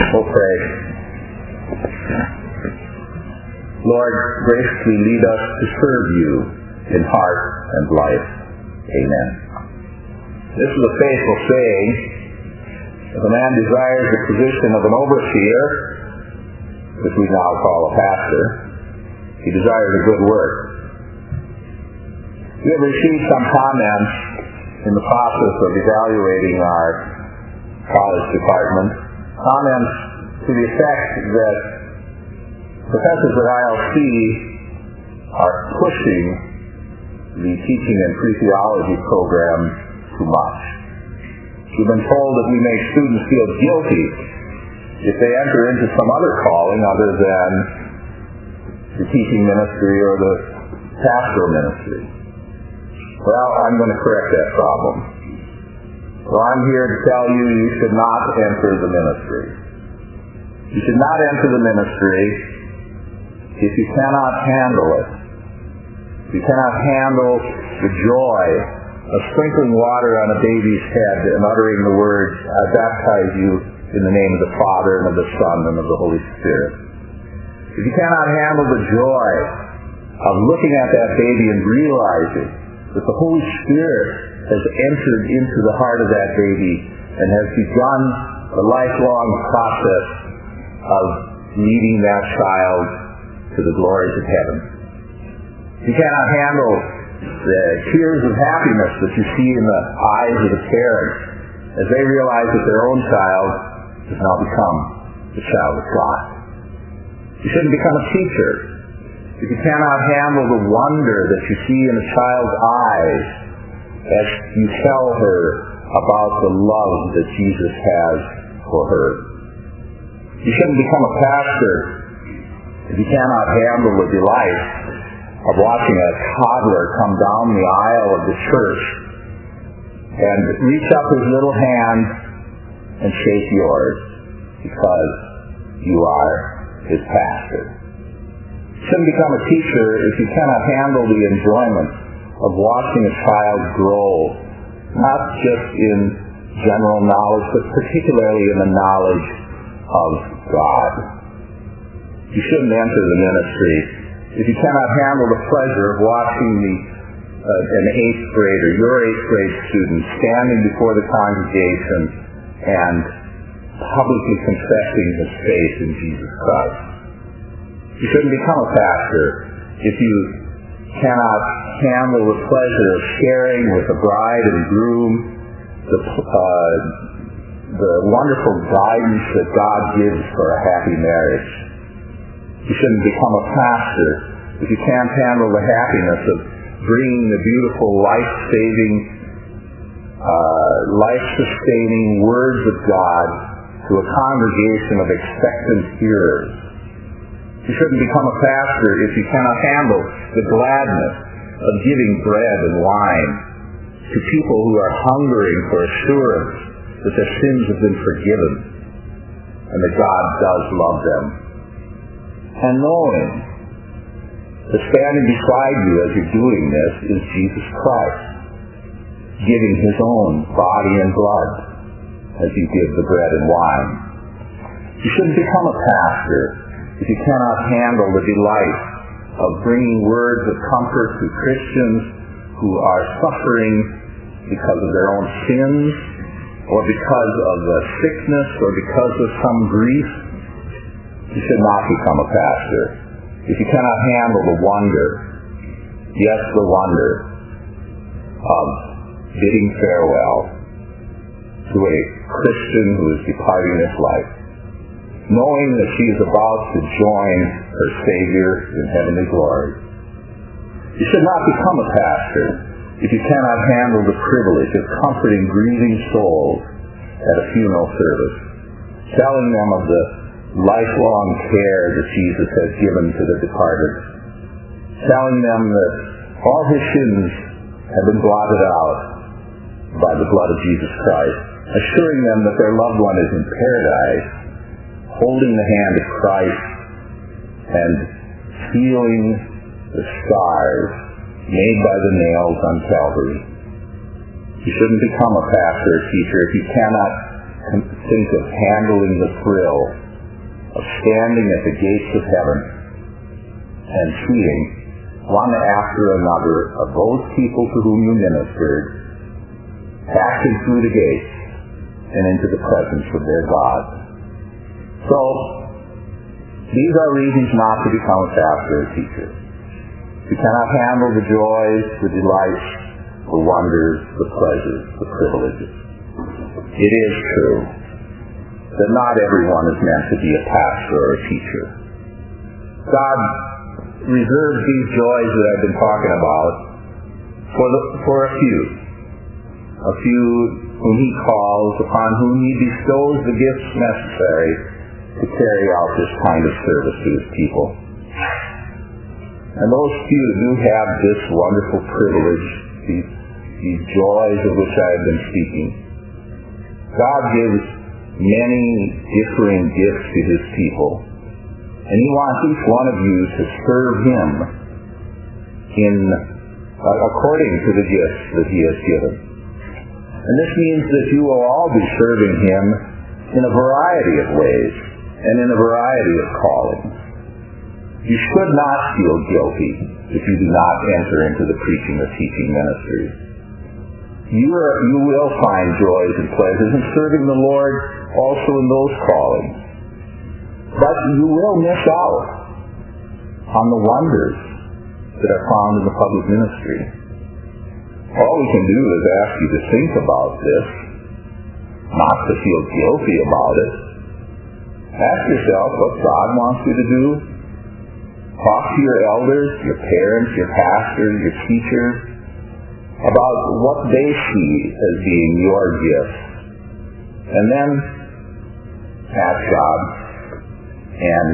We'll pray. Lord, graciously lead us to serve you in heart and life. Amen. This is a faithful saying. If a man desires the position of an overseer, which we now call a pastor, he desires a good work. We have received some comments in the process of evaluating our college department, comments to the effect that professors at ILC are pushing the teaching and pre-theology program too much. We've been told that we make students feel guilty if they enter into some other calling other than the teaching ministry or the pastoral ministry. Well, I'm going to correct that problem. So I'm here to tell you you should not enter the ministry. You should not enter the ministry if you cannot handle it. If you cannot handle the joy of sprinkling water on a baby's head and uttering the words, I baptize you in the name of the Father and of the Son and of the Holy Spirit. If you cannot handle the joy of looking at that baby and realizing that the Holy Spirit has entered into the heart of that baby and has begun the lifelong process of leading that child to the glories of heaven. You cannot handle the tears of happiness that you see in the eyes of the parents as they realize that their own child has now become the child of God. You shouldn't become a teacher if you cannot handle the wonder that you see in a child's eyes as you tell her about the love that Jesus has for her. You shouldn't become a pastor if you cannot handle the delight of watching a toddler come down the aisle of the church and reach up his little hand and shake yours because you are his pastor. You shouldn't become a teacher if you cannot handle the enjoyment of watching a child grow, not just in general knowledge, but particularly in the knowledge of God. You shouldn't enter the ministry if you cannot handle the pleasure of watching an 8th grader, your 8th grade student, standing before the congregation and publicly confessing his faith in Jesus Christ. You shouldn't become a pastor if you cannot handle the pleasure of sharing with the bride and groom the wonderful guidance that God gives for a happy marriage. You shouldn't become a pastor if you can't handle the happiness of bringing the beautiful, life-saving, life-sustaining words of God to a congregation of expectant hearers. You shouldn't become a pastor if you cannot handle the gladness of giving bread and wine to people who are hungering for assurance that their sins have been forgiven and that God does love them. And knowing that standing beside you as you're doing this is Jesus Christ, giving his own body and blood as you give the bread and wine. You shouldn't become a pastor if you cannot handle the delight of bringing words of comfort to Christians who are suffering because of their own sins or because of the sickness or because of some grief. You should not become a pastor if you cannot handle the wonder, yes, the wonder of bidding farewell to a Christian who is departing this life, knowing that she is about to join her Savior in heavenly glory. You should not become a pastor if you cannot handle the privilege of comforting grieving souls at a funeral service, telling them of the lifelong care that Jesus has given to the departed, telling them that all his sins have been blotted out by the blood of Jesus Christ, assuring them that their loved one is in paradise, holding the hand of Christ and feeling the scars made by the nails on Calvary. You shouldn't become a pastor or teacher if you cannot think of handling the thrill of standing at the gates of heaven and seeing one after another of those people to whom you ministered passing through the gates and into the presence of their God. So, these are reasons not to become a pastor or teacher. You cannot handle the joys, the delights, the wonders, the pleasures, the privileges. It is true that not everyone is meant to be a pastor or a teacher. God reserves these joys that I've been talking about for a few whom he calls, upon whom he bestows the gifts necessary to carry out this kind of service to his people. And those few do have this wonderful privilege, these joys of which I have been speaking. God gives many differing gifts to his people, and he wants each one of you to serve him according to the gifts that he has given. And this means that you will all be serving him in a variety of ways and in a variety of callings. You should not feel guilty if you do not enter into the preaching or teaching ministry. You will find joys and pleasures in serving the Lord also in those callings. But you will miss out on the wonders that are found in the public ministry. All we can do is ask you to think about this, not to feel guilty about it. Ask yourself what God wants you to do. Talk to your elders, your parents, your pastors, your teachers, about what they see as being your gifts. And then ask God, and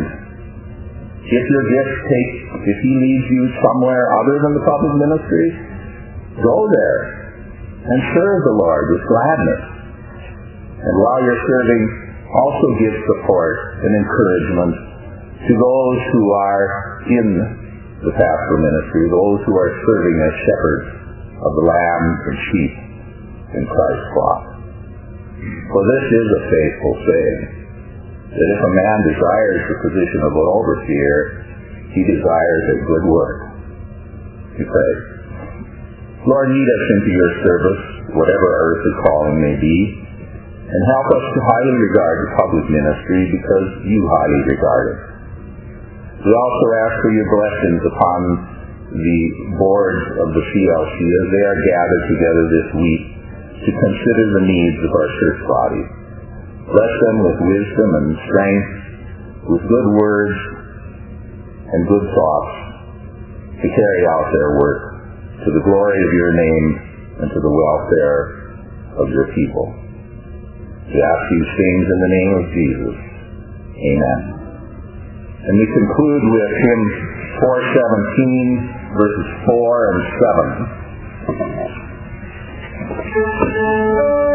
if he leads you somewhere other than the public ministry, go there and serve the Lord with gladness. And while you're serving, also give support and encouragement to those who are in the pastoral ministry, those who are serving as shepherds of the lambs and sheep in Christ's flock. For this is a faithful saying, that if a man desires the position of an overseer, he desires a good work. You pray, Lord, lead us into your service, whatever earthly calling may be, and help us to highly regard the public ministry because you highly regard it. We also ask for your blessings upon the boards of the CLC as they are gathered together this week to consider the needs of our church body. Bless them with wisdom and strength, with good words and good thoughts to carry out their work to the glory of your name and to the welfare of your people. We ask these things in the name of Jesus. Amen. And we conclude with hymn 417, verses 4 and 7.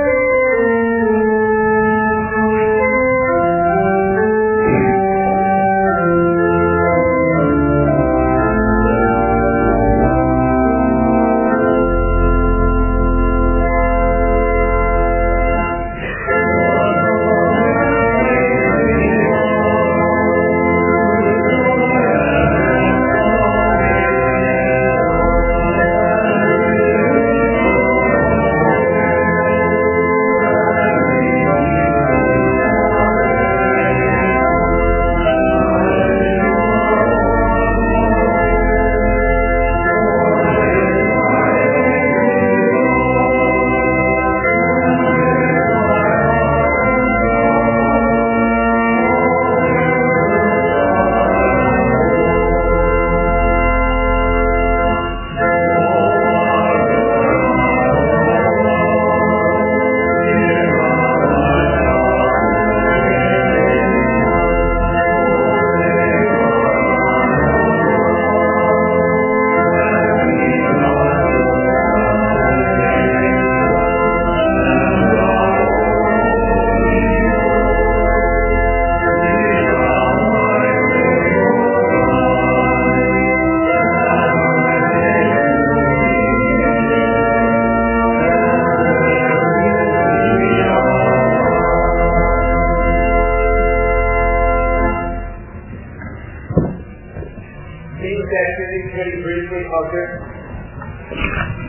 These activities pretty briefly, Hooker.